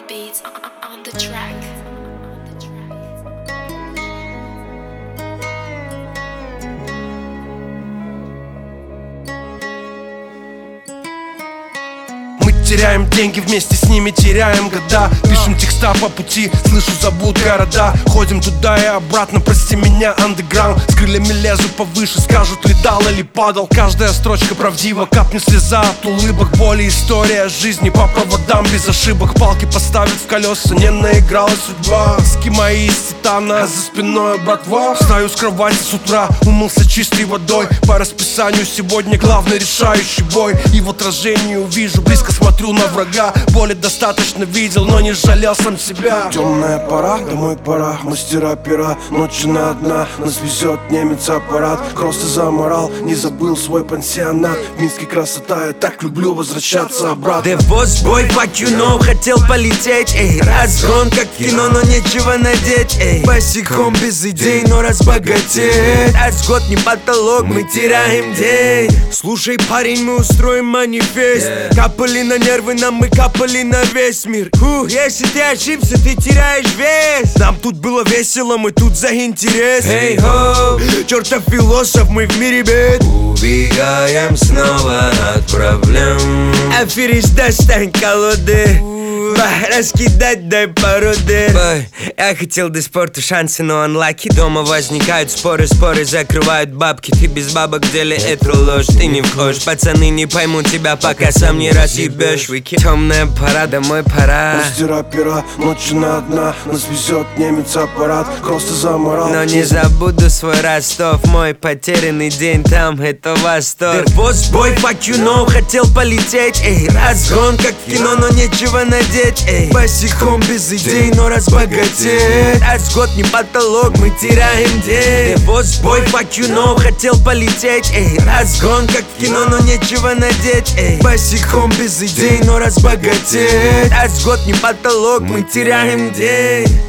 beats on the track. Теряем деньги, вместе с ними теряем года. Пишем текста по пути, слышу, зовут города. Ходим туда и обратно, прости меня, андеграунд. С крыльями лезу повыше, скажут, летал или падал. Каждая строчка правдива, капнет слеза от улыбок. Боли, история жизни по проводам без ошибок. Палки поставят в колеса, не наигралась судьба. Ски мои из титана, а за спиной братва. Встаю с кровати с утра, умылся чистой водой. По расписанию сегодня главный решающий бой. И в отражении увижу, близко смотрю на врага. Боли достаточно видел, но не жалел сам себя. Темная пора, домой пора, мастера пера. Ночью на одна, нас везет немец аппарат. Кроссы заморал, не забыл свой пансионат. В Минске красота, я так люблю возвращаться обратно. The boss boy, fuck you know, хотел полететь, эй. Разгон как кино, но нечего надеть, эй. Босиком без идей, но разбогатеть. Год не потолок, мы теряем день. Слушай, парень, мы устроим манифест. Капали на нервы нам, мы капали на весь мир. Если ты ошибся, ты теряешь вес. Нам тут было весело, мы тут за интерес. Эй-хоу, чертов философ, мы в мире бед. Убегаем снова от проблем. Аферист, достань колоды. Раскидать дай породы. Я хотел до спорту шансы, но анлаки. Дома возникают споры закрывают бабки. Ты без бабок в деле, это ложь, ты не вхож. Пацаны не поймут тебя, пока сам не разъебешь. Темная пора, домой пора. Мастера пера, ночью на одна. Нас везет немец аппарат. Кроссы заморал. Но не забуду свой Ростов. Мой потерянный день там, это восторг. The boss boy, fuck you know, хотел полететь, эй. Разгон как кино, но нечего надеть, эй. Босиком без идей, но разбогатеть. Год не потолок, мы теряем день. The boss boy, fuck you know, хотел полететь, эй. Разгон как кино, но нечего надеть, эй. Босиком без идей, но разбогатеть. Год не потолок, мы теряем день.